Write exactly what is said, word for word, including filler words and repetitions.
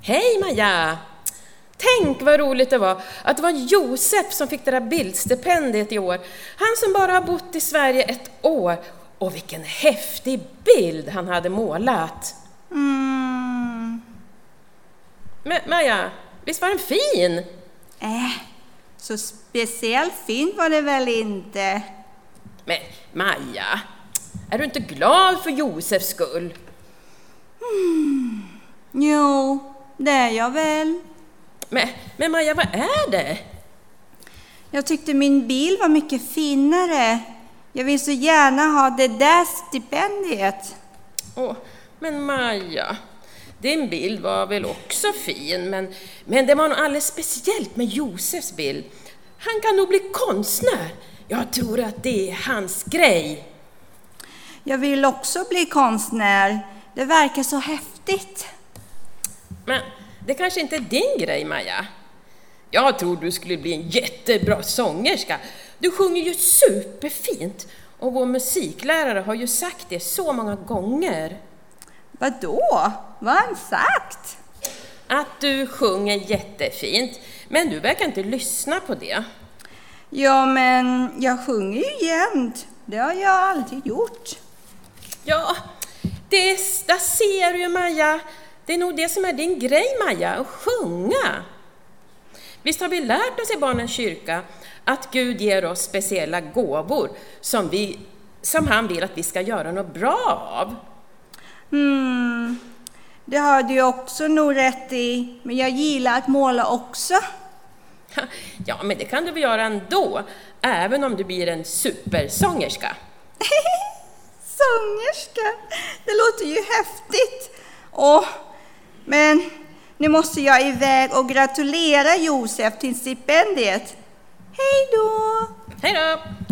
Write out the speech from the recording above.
Hej Maja! Tänk vad roligt det var att det var Josef som fick det där bildstipendiet i år. Han som bara har bott i Sverige ett år. Och vilken häftig bild han hade målat. Mm. Men Maja, visst var den fin? Äh, så speciellt fin var det väl inte. Men Maja, är du inte glad för Josefs skull? Mm. Jo, det är jag väl. Men, men Maja, vad är det? Jag tyckte min bil var mycket finare. Jag vill så gärna ha det där stipendiet. Åh, men Maja, din bild var väl också fin, men, men det var nog alldeles speciellt med Josefs bild. Han kan nog bli konstnär. Jag tror att det är hans grej. Jag vill också bli konstnär. Det verkar så häftigt. Men det kanske inte är din grej, Maja. Jag tror du skulle bli en jättebra sångerska. Du sjunger ju superfint. Och vår musiklärare har ju sagt det så många gånger. Vadå? Vad har han sagt? Att du sjunger jättefint. Men du verkar inte lyssna på det. Ja, men jag sjunger ju jämt. Det har jag alltid gjort. Ja, det, där ser du ju, Maja. Det är nog det som är din grej, Maja, att sjunga. Visst har vi lärt oss i Barnens kyrka att Gud ger oss speciella gåvor som, vi, som han vill att vi ska göra något bra av. Mm, det har du också nog rätt i. Men jag gillar att måla också. Ja, men det kan du väl göra ändå, även om du blir en supersångerska. Sångerska? Det låter ju häftigt. Åh, men nu måste jag iväg och gratulera Josef till stipendiet. Hej då! Hej då!